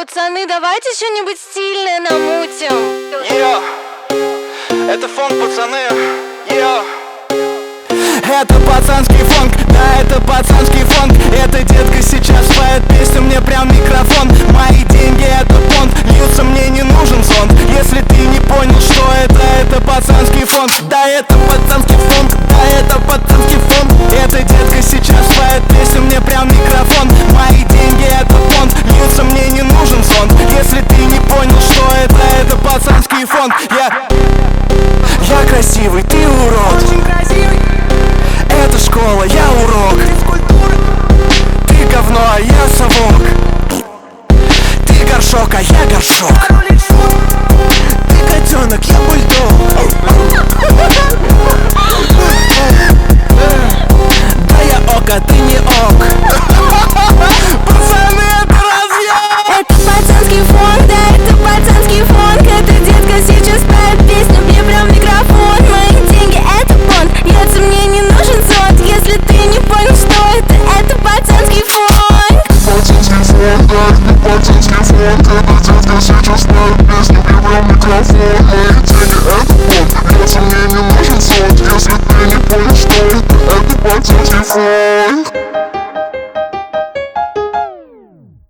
Пацаны, давайте что-нибудь стильное намутим. Это фонк, пацаны. Это пацанский фонк, да, это пацанский фонк. Эта детка сейчас поет песню, мне прям микрофон. Мои деньги это понт, льются, мне не нужен зонт. Если ты не понял, что это пацанский фонк. Да, это пацанский фонк, да, это пацанский фонк. Эта детка сейчас поет песню, мне прям микрофон. Мои деньги это понт, льются, мне не нужен зонт. Если ты не понял, что это пацанский фонк. Я красивый, ты урод. Очень красивый. Это школа, я урок. Ты говно, а я совок. Ты горшок, а я горшок. Ты котенок, я бульдог. Да я ок, а ты не ок. Пацаны, это разъем. Это пацанский фонк, да, это пацанский фонк. Эта детка сейчас поет песню, мне прям микрофон. Мои деньги это понт, льется, мне не нужен зонт. Если ты не понял, что это пацанский фонк. Пацанский фонк, да, это пацанский фонк. Эта детка сейчас поет песню, мне прям микрофон. Мои деньги это понт, льется, мне не нужен